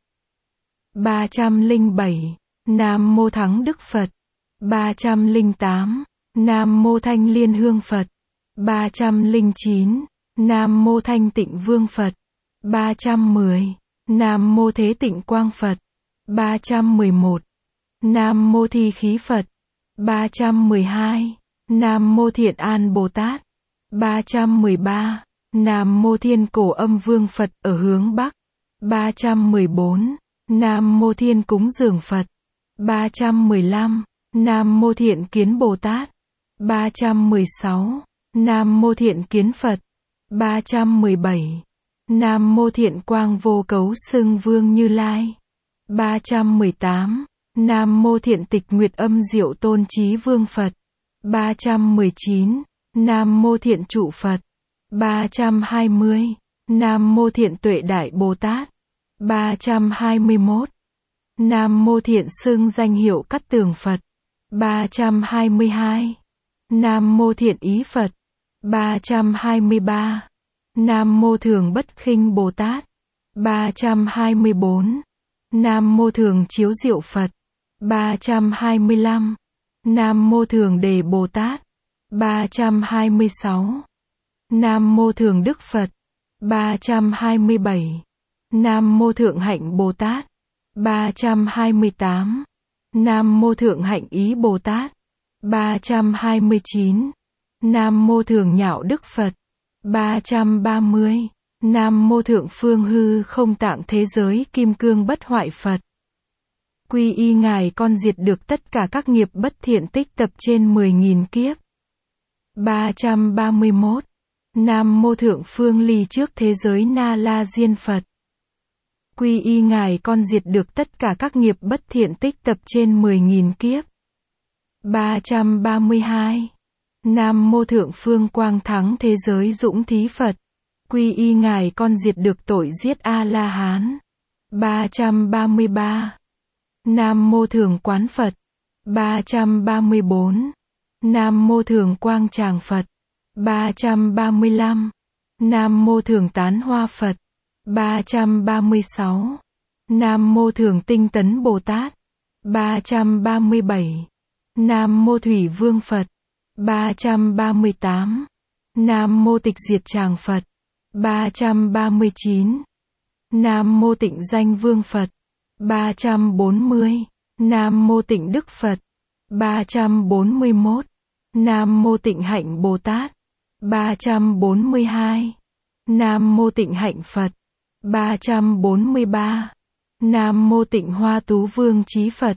ba trăm lẻ bảy. Nam Mô Thắng Đức Phật. ba trăm lẻ tám. Nam Mô Thanh Liên Hương Phật. ba trăm lẻ chín. Nam Mô Thanh Tịnh Vương Phật. ba trăm mười. Nam Mô Thế Tịnh Quang Phật. ba trăm mười một. Nam Mô Thi Khí Phật. ba trăm mười hai. Nam Mô Thiện An Bồ Tát. ba trăm mười ba. Nam Mô Thiên Cổ Âm Vương Phật ở hướng Bắc. ba trăm mười bốn. Nam Mô Thiên Cúng Dường Phật. ba trăm mười lăm. Nam Mô Thiện Kiến Bồ Tát. ba trăm mười sáu. Nam Mô Thiện Kiến Phật. ba trăm mười bảy. Nam Mô Thiện Quang Vô Cấu Xưng Vương Như Lai. ba trăm mười tám. Nam Mô Thiện Tịch Nguyệt Âm Diệu Tôn Trí Vương Phật. ba trăm mười chín. Nam Mô Thiện Trụ Phật. ba trăm hai mươi. Nam Mô Thiện Tuệ Đại Bồ Tát. ba trăm hai mươi mốt. Nam Mô Thiện Xưng Danh Hiệu Cát Tường Phật. ba trăm hai mươi hai. Nam Mô Thiện Ý Phật. ba trăm hai mươi ba. Nam Mô Thường Bất Khinh Bồ Tát. ba trăm hai mươi bốn. Nam Mô Thường Chiếu Diệu Phật. ba trăm hai mươi lăm. Nam Mô Thường Đề Bồ Tát. ba trăm hai mươi sáu. Nam Mô Thường Đức Phật. ba trăm hai mươi bảy. Nam Mô Thượng Hạnh Bồ Tát. ba trăm hai mươi tám. Nam Mô Thượng Hạnh Ý Bồ Tát. ba trăm hai mươi chín. Nam Mô Thường Nhạo Đức Phật. ba trăm ba mươi. Nam Mô Thượng Phương Hư Không Tạng Thế Giới Kim Cương Bất Hoại Phật. Quy y Ngài con diệt được tất cả các nghiệp bất thiện tích tập trên mười nghìn kiếp. ba trăm ba mươi mốt. Nam Mô Thượng Phương Ly Trước Thế Giới Na La Diên Phật. Quy y Ngài con diệt được tất cả các nghiệp bất thiện tích tập trên mười nghìn kiếp. ba trăm ba mươi hai. Nam Mô Thượng Phương Quang Thắng Thế Giới Dũng Thí Phật. Quy y Ngài con diệt được tội giết A-la-hán. ba trăm ba mươi ba. Nam Mô Thường Quán Phật. ba trăm ba mươi bốn. Nam Mô Thường Quang Tràng Phật. ba trăm ba mươi lăm. Nam Mô Thường Tán Hoa Phật. ba trăm ba mươi sáu. Nam Mô Thường Tinh Tấn Bồ Tát. ba trăm ba mươi bảy. Nam Mô Thủy Vương Phật. ba trăm ba mươi tám. Nam Mô Tịch Diệt Tràng Phật. ba trăm ba mươi chín. Nam Mô Tịnh Danh Vương Phật. ba trăm bốn mươi. Nam Mô Tịnh Đức Phật. ba trăm bốn mươi mốt. Nam Mô Tịnh Hạnh Bồ Tát. ba trăm bốn mươi hai. Nam Mô Tịnh Hạnh Phật. ba trăm bốn mươi ba. Nam Mô Tịnh Hoa Tú Vương Chí Phật.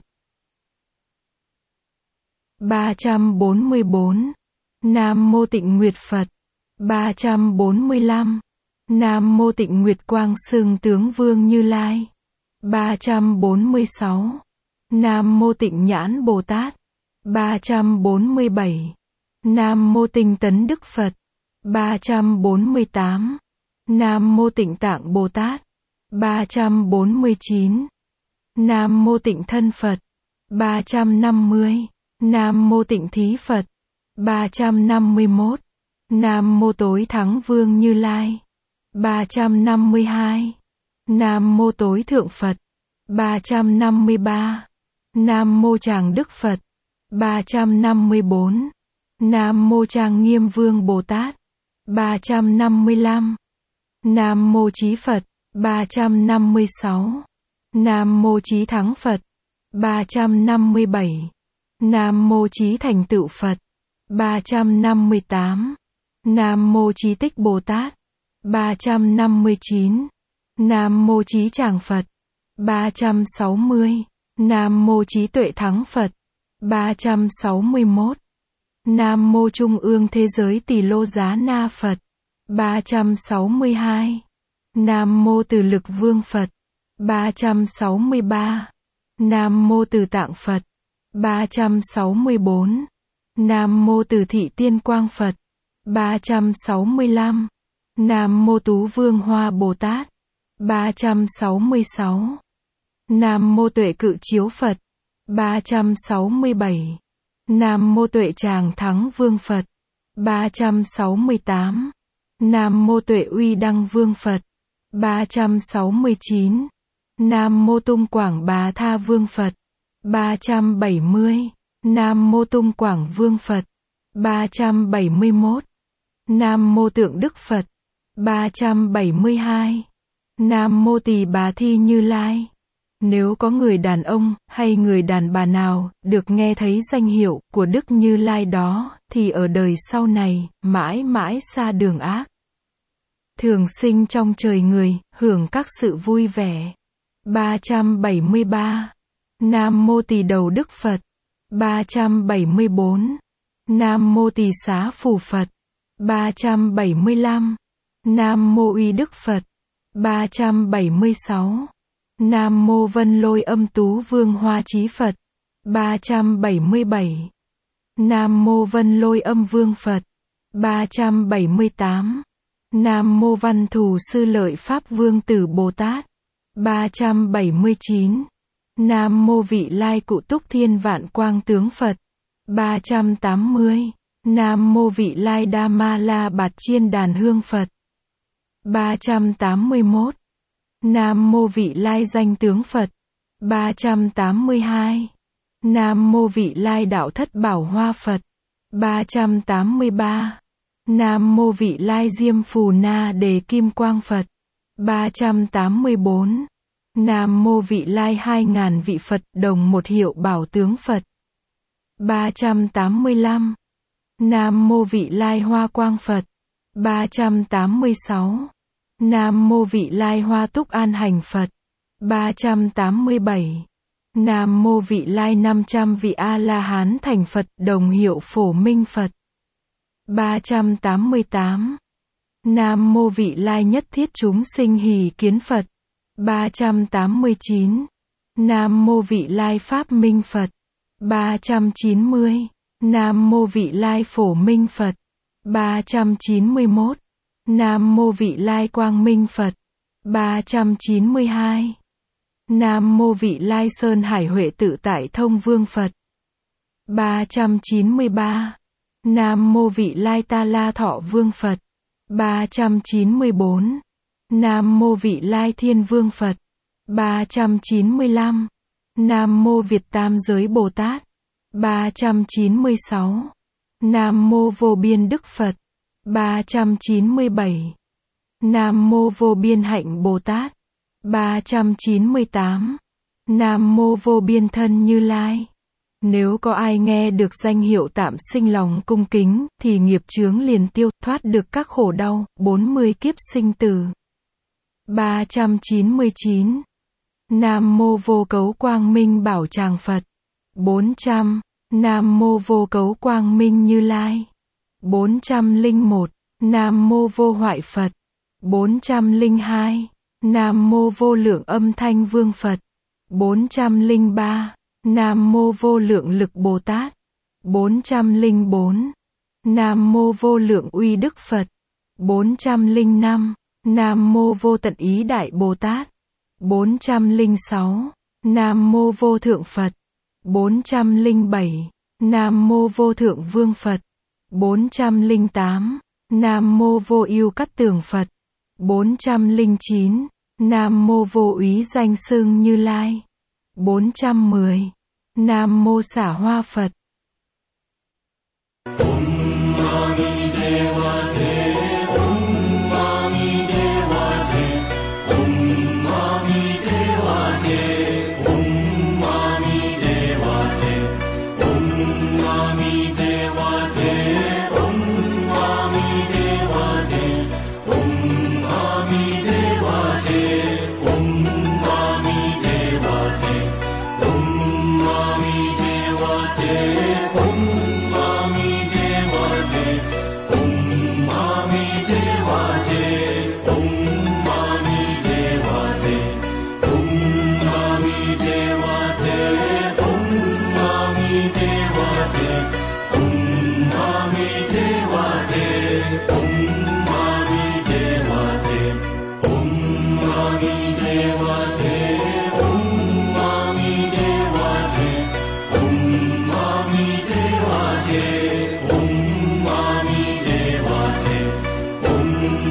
ba trăm bốn mươi bốn. Nam Mô Tịnh Nguyệt Phật. ba trăm bốn mươi lăm. Nam Mô Tịnh Nguyệt Quang Xưng Tướng Vương Như Lai. ba trăm bốn mươi sáu. Nam Mô Tịnh Nhãn Bồ Tát. ba trăm bốn mươi bảy. Nam Mô Tinh Tấn Đức Phật. ba trăm bốn mươi tám. Nam Mô Tịnh Tạng Bồ Tát. ba trăm bốn mươi chín. Nam Mô Tịnh Thân Phật. ba trăm năm mươi. Nam Mô Tịnh Thí Phật. ba trăm năm mươi mốt. Nam Mô Tối Thắng Vương Như Lai. ba trăm năm mươi hai. Nam Mô Tối Thượng Phật. ba trăm năm mươi ba. Nam Mô Tràng Đức Phật. ba trăm năm mươi bốn. Nam Mô Trang Nghiêm Vương Bồ Tát. ba trăm năm mươi lăm. Nam Mô Chí Phật. ba trăm năm mươi sáu. Nam Mô Chí Thắng Phật. ba trăm năm mươi bảy. Nam Mô Chí Thành Tựu Phật. ba trăm năm mươi tám. Nam Mô Chí Tích Bồ Tát. ba trăm năm mươi chín. Nam Mô Chí Tràng Phật. ba trăm sáu mươi. Nam Mô Chí Tuệ Thắng Phật. ba trăm sáu mươi mốt. Nam Mô Trung ương Thế Giới Tỳ Lô Giá Na Phật. ba trăm sáu mươi hai. Nam Mô Từ Lực Vương Phật. ba trăm sáu mươi ba. Nam Mô Từ Tạng Phật. ba trăm sáu mươi bốn. Nam Mô Từ Thị Tiên Quang Phật. ba trăm sáu mươi lăm. Nam Mô Tú Vương Hoa Bồ Tát. ba trăm sáu mươi sáu. Nam Mô Tuệ Cự Chiếu Phật. ba trăm sáu mươi bảy. Nam Mô Tuệ Tràng Thắng Vương Phật. ba trăm sáu mươi tám. Nam Mô Tuệ Uy Đăng Vương Phật. ba trăm sáu mươi chín. Nam Mô Tung Quảng Bá Tha Vương Phật. ba trăm bảy mươi. Nam Mô Tung Quảng Vương Phật. ba trăm bảy mươi mốt. Nam Mô Tượng Đức Phật. ba trăm bảy mươi hai. Nam Mô Tỳ Bà Thi Như Lai. Nếu có người đàn ông, hay người đàn bà nào, được nghe thấy danh hiệu của Đức Như Lai đó, thì ở đời sau này, mãi mãi xa đường ác. Thường sinh trong trời người, hưởng các sự vui vẻ. ba trăm bảy mươi ba. Nam Mô Tỳ Đầu Đức Phật. ba trăm bảy mươi bốn. Nam Mô Tỳ Xá Phù Phật. ba trăm bảy mươi lăm. Nam Mô Uy Đức Phật. ba trăm bảy mươi sáu. Nam Mô Vân Lôi Âm Tú Vương Hoa Chí Phật. ba trăm bảy mươi bảy. Nam Mô Vân Lôi Âm Vương Phật. ba trăm bảy mươi tám. Nam Mô Văn Thù Sư Lợi Pháp Vương Tử Bồ Tát. ba trăm bảy mươi chín. Nam Mô Vị Lai Cụ Túc Thiên Vạn Quang Tướng Phật. ba trăm tám mươi. Nam Mô Vị Lai Đa Ma La Bạt Chiên Đàn Hương Phật. ba trăm tám mươi mốt. Nam Mô Vị Lai Danh Tướng Phật. ba trăm tám mươi hai. Nam Mô Vị Lai Đạo Thất Bảo Hoa Phật. ba trăm tám mươi ba. Nam Mô Vị Lai Diêm Phù Na Đề Kim Quang Phật. ba trăm tám mươi bốn. Nam Mô Vị Lai hai ngàn vị Phật đồng một hiệu bảo tướng Phật. ba trăm tám mươi lăm. Nam Mô Vị Lai Hoa Quang Phật. ba trăm tám mươi sáu. Nam Mô Vị Lai Hoa Túc An Hành Phật. ba trăm tám mươi bảy. Nam Mô Vị Lai năm trăm vị A-la-hán thành Phật đồng hiệu Phổ Minh Phật. ba trăm tám mươi tám. Nam Mô Vị Lai Nhất Thiết Chúng Sinh Hỷ Kiến Phật. ba trăm tám mươi chín. Nam Mô Vị Lai Pháp Minh Phật. ba trăm chín mươi. Nam Mô Vị Lai Phổ Minh Phật. ba trăm chín mươi mốt. Nam Mô Vị Lai Quang Minh Phật. ba trăm chín mươi hai. Nam Mô Vị Lai Sơn Hải Huệ Tự Tại Thông Vương Phật. ba trăm chín mươi ba. Nam Mô Vị Lai Ta La Thọ Vương Phật. ba trăm chín mươi bốn. Nam Mô Vị Lai Thiên Vương Phật. ba trăm chín mươi lăm. Nam Mô Việt Tam Giới Bồ Tát. ba trăm chín mươi sáu. Nam Mô Vô Biên Đức Phật. ba trăm chín mươi bảy. Nam Mô Vô Biên Hạnh Bồ Tát. ba trăm chín mươi tám. Nam Mô Vô Biên Thân Như Lai. Nếu có ai nghe được danh hiệu tạm sinh lòng cung kính, thì nghiệp chướng liền tiêu, thoát được các khổ đau, bốn mươi kiếp sinh tử. ba trăm chín mươi chín. Nam Mô Vô Cấu Quang Minh Bảo Tràng Phật. bốn trăm. Nam Mô Vô Cấu Quang Minh Như Lai. bốn trăm lẻ một. Nam Mô Vô Hoại Phật. bốn trăm lẻ hai. Nam Mô Vô Lượng Âm Thanh Vương Phật. bốn trăm lẻ ba. Nam Mô Vô Lượng Lực Bồ Tát. bốn trăm lẻ bốn. Nam Mô Vô Lượng Uy Đức Phật. bốn trăm lẻ năm. Nam Mô Vô Tận Ý Đại Bồ Tát. bốn trăm lẻ sáu. Nam Mô Vô Thượng Phật. bốn trăm lẻ bảy. Nam Mô Vô Thượng Vương Phật. bốn trăm lẻ tám. Nam Mô Vô Ưu Cắt Tường Phật. bốn trăm lẻ chín. Nam Mô Vô Úy Danh Xưng Như Lai. bốn trăm mười. Nam Mô Xả Hoa Phật. Om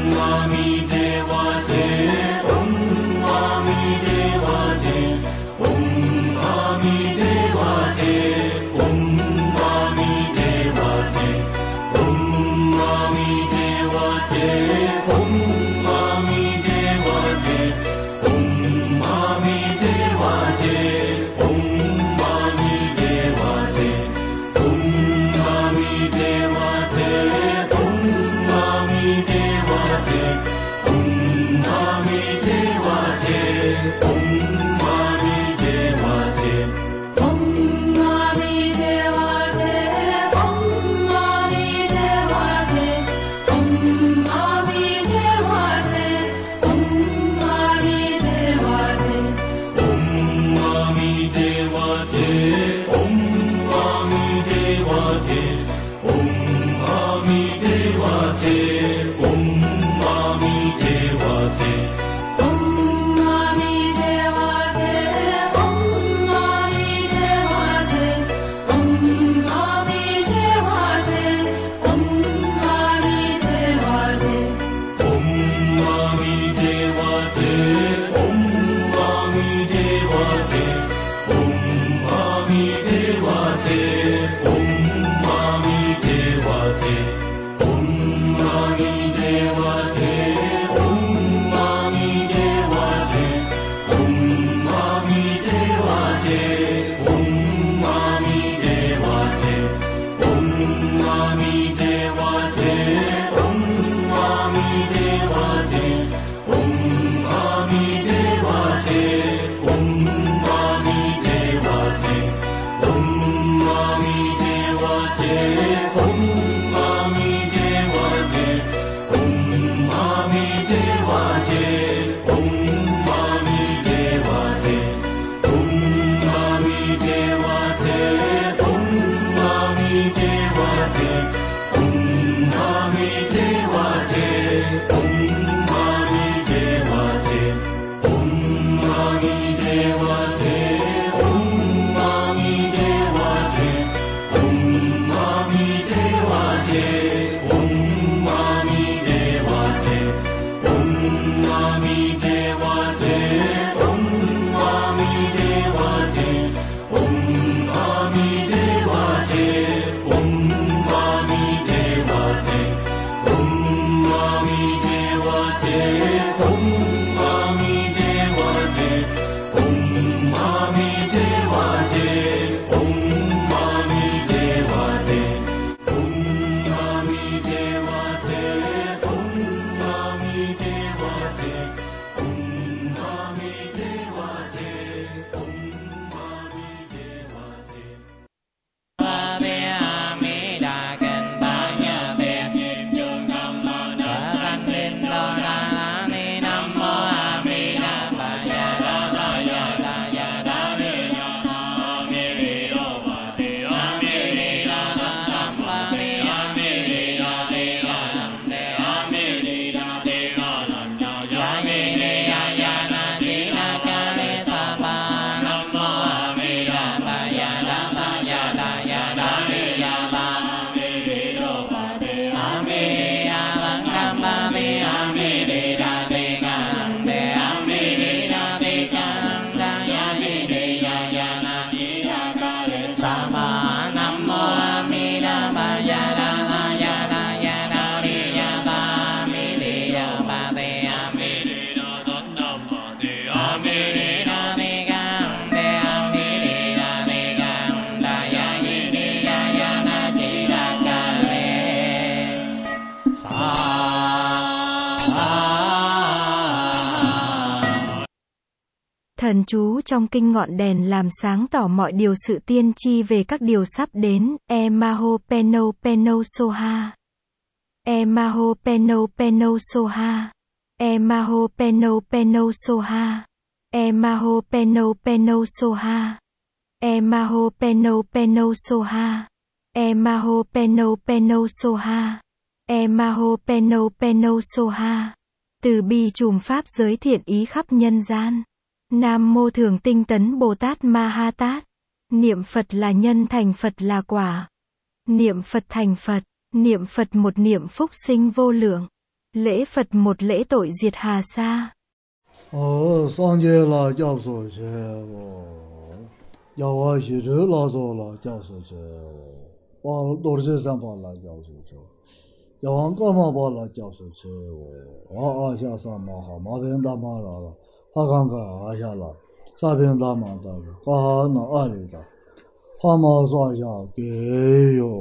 Thần chú trong kinh ngọn đèn làm sáng tỏ mọi điều sự tiên tri về các điều sắp đến. E Maho Peno Peno Soha. E Maho Peno Peno Soha. E Maho Peno Peno Soha. E Maho Peno Peno Soha. E Maho Peno Peno Soha. E Maho Peno Peno Soha. E Maho Peno Peno Soha. Từ bi trùm pháp giới thiện ý khắp nhân gian. Nam mô Thường Tinh Tấn Bồ Tát Ma Ha Tát. Niệm Phật là nhân, thành Phật là quả. Niệm Phật thành Phật. Niệm Phật một niệm phúc sinh vô lượng. Lễ Phật một lễ tội diệt hà sa. Ờ, sang chế là giáo sư chế wo. Giáo hóa hi rư là dô là giáo sư chế wo. Ba đô rì san pa là giáo sư chế. Giáo hóa ca ma pa là giáo sư chế wo. A a xa sa ma ha, ma bên đa ma là là. Ha gan ka a xa là. Sa bên đa ma đa là. Ka ha na a li đa. Ha ma sa xa kê yo.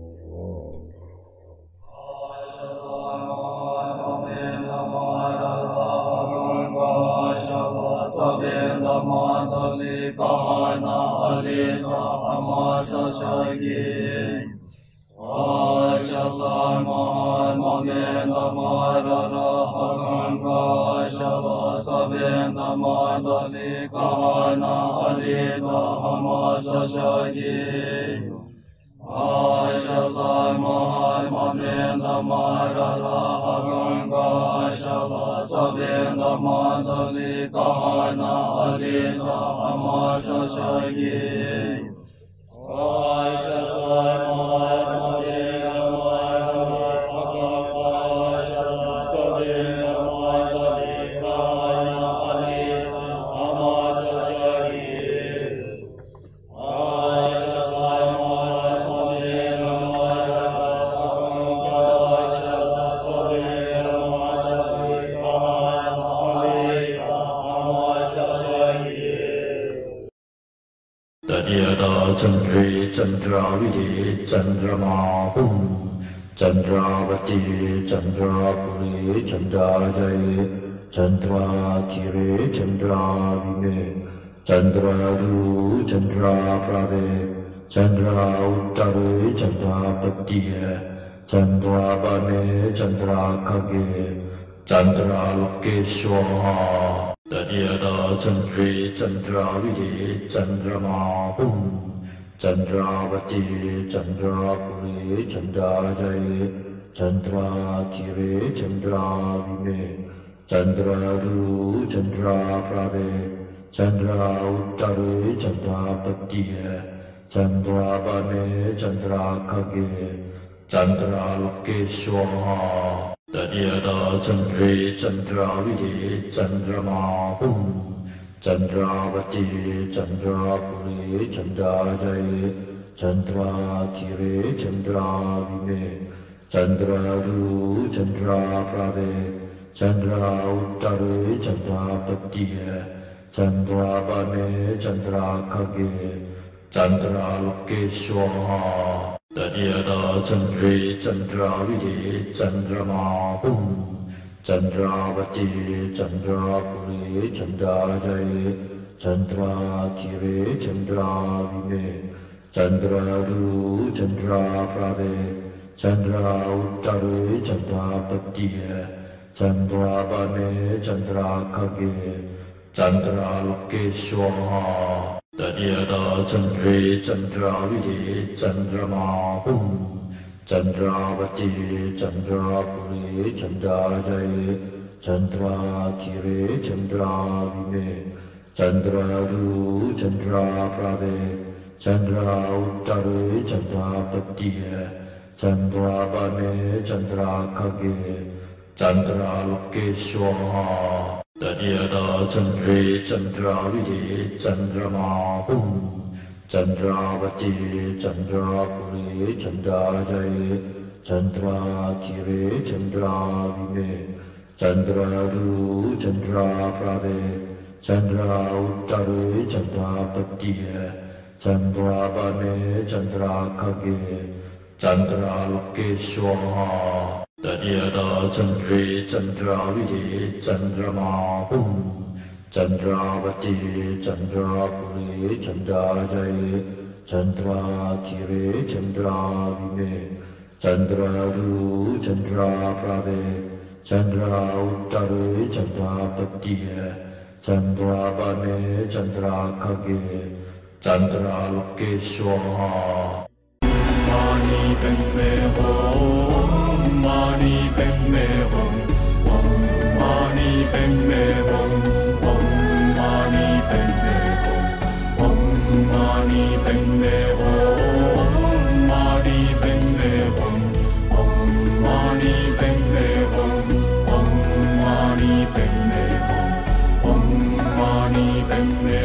Sabenda mandali kahana alina hamasa shagi Asha sarmahan mamenda marara hakanga shava sabenda mandali kahana alina hamasa shagi Asha sarmahan mamenda marara hakanga shava sabenda mandali kahana alina hamasa shagi Asha sarmahan mamenda marara hakanga shava sabenda mandali kahana alina hamasa shagi Asha sarmahan mamenda marara hakanga shava sabenda mandali kahana alina hamasa shagi Tadiya Chandre Chandravide Chandramahum Chandravati Chandrapuri Chandrajaye Chandrakire Chandravime Chandraru Chandraprave Chandra Uttare Chandrapatiye Chandrabane Chandrakage Chandra Lokeshwara Tadyada Chandre Chandravide Chandramahum Chandravati Chandrapuri Chandrajaye Chandrakire Chandravime Chandraru Chandraprave Chandra Uttare Chandrapatiye Chandrabane Chandrakage Chandra Lokeshwara Tadyada Chandre Chandravide Chandramahum Chandravati Chandrapuri Chandrajaye Chandrakire Chandravime Chandraru Chandraprave Chandra Uttare Chandrapatiye Chandrabane Chandrakage Chandra Lokeshwara Tadyada Chandre Chandravide Chandramahum Chandravati Chandrapuri Chandrajaye Chandrakire Chandravime Chandraru Chandraprave Chandra Uttare Chandrapatiye Chandrabane Chandrakage Chandra Lokeshwara Tadyada Chandre Chandravide Chandramahum Chandravati Chandrapuri Chandrajaye Chandrakire Chandravime Chandraru Chandraprave Chandra Uttare Chandrapatiye Chandrabane Chandrakage Chandra Lokeshwara Tadyada Chandre Chandravide Chandramahum Chandravati Chandrapuri Chandrajaye Chandrakire Chandravime Chandraru Chandraprave Chandra Uttare Chandrapatiye Chandrabane Chandrakage Chandra Lokeshwara Tadyada Chandre Chandravide Chandramahum Chandravati Chandrapuri Chandrajaye Chandrakire Chandravime Chandraru Chandraprave Chandra Uttare Chandrapatiye Chandrabane Chandrakage Chandra Lokeshwara Mani Padme Hum Mani Padme Hum Om Mani Padme Hum Mani Padme Hum Om Mani Padme Hum Mani Padme Hum Om Mani Padme Hum Om Mani Padme Hum Om Mani Padme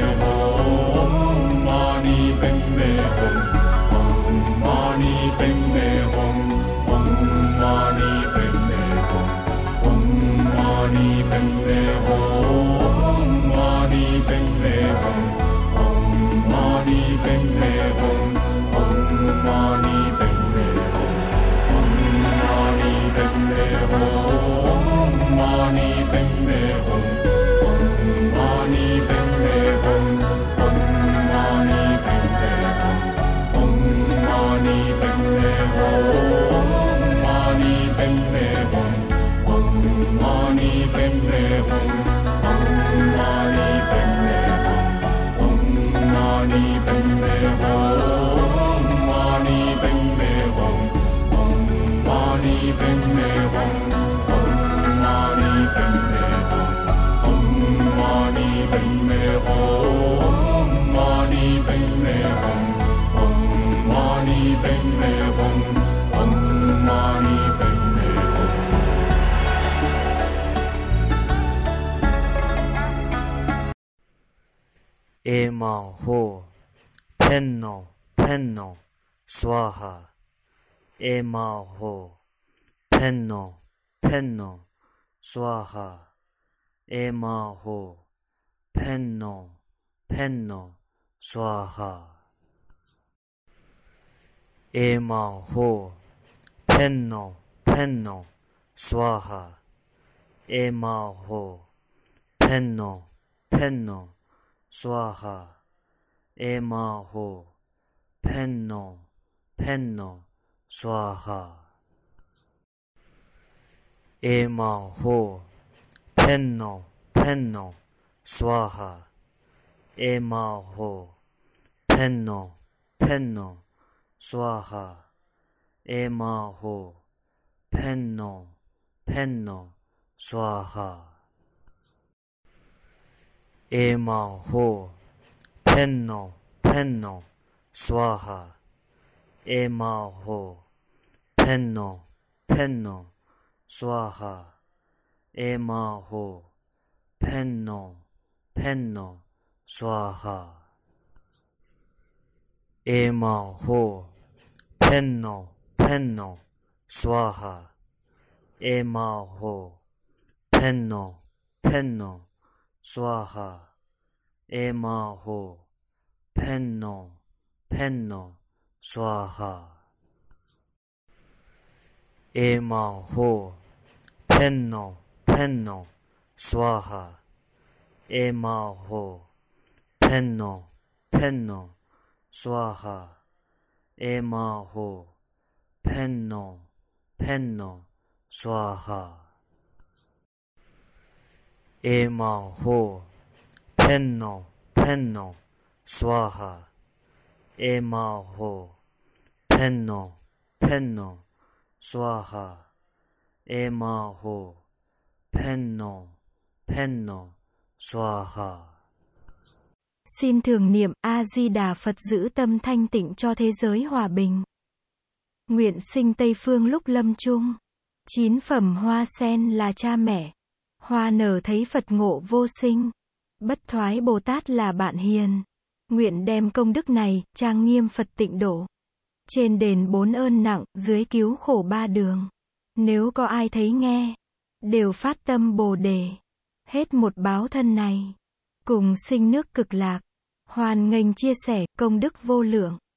Hum Mani Padme Hum Om Mani Padme Hum Om Mani Padme Hum Om Mani Padme Hum Mani Padme Hum Om Mani Padme Hum Om Mani Padme Hum Om Mani Padme Hum Mani Padme Hum Om Mani Padme Hum Om Mani Padme Hum Om Mani Padme Hum Mani Padme Hum Om Mani Padme Hum Om Mani Padme Hum Om Mani Padme Hum Mani Padme Hum Om Mani Padme Hum Om Mani Padme Hum Om Mani Padme Hum Mani Padme Hum Om Mani Padme Hum Om Mani Padme Hum Ema ho Penno Penno Swaha Ema ho Penno Penno Swaha Ema ho Penno Penno Swaha ê ma ho penno penno swaha ê ma ho penno penno swaha ê ma ho penno penno swaha ê ma ho penno penno swaha ê ma ho penno penno swaha ê ma ho penno penno swaha ê ma ho penno penno swaha ê ma ho penno penno swaha ê ma ho penno penno swaha ê ma ho penno penno swaha ê ma ho penno penno swaha ê ma ho penno penno swaha ê ma ho penno penno swaha ê ma ho penno penno swaha ê ma ho penno penno swaha ê ma ho penno penno swaha ê ma ho penno penno swaha ê ma ho penno penno swaha. Xin thường niệm A Di Đà Phật giữ tâm thanh tịnh cho thế giới hòa bình. Nguyện sinh Tây Phương lúc lâm chung. Chín phẩm hoa sen là cha mẹ. Hoa nở thấy Phật ngộ vô sinh. Bất thoái Bồ Tát là bạn hiền. Nguyện đem công đức này, trang nghiêm Phật tịnh độ. Trên đền bốn ơn nặng, dưới cứu khổ ba đường. Nếu có ai thấy nghe, đều phát tâm Bồ Đề. Hết một báo thân này. Cùng sinh nước cực lạc. Hoan nghênh chia sẻ, công đức vô lượng.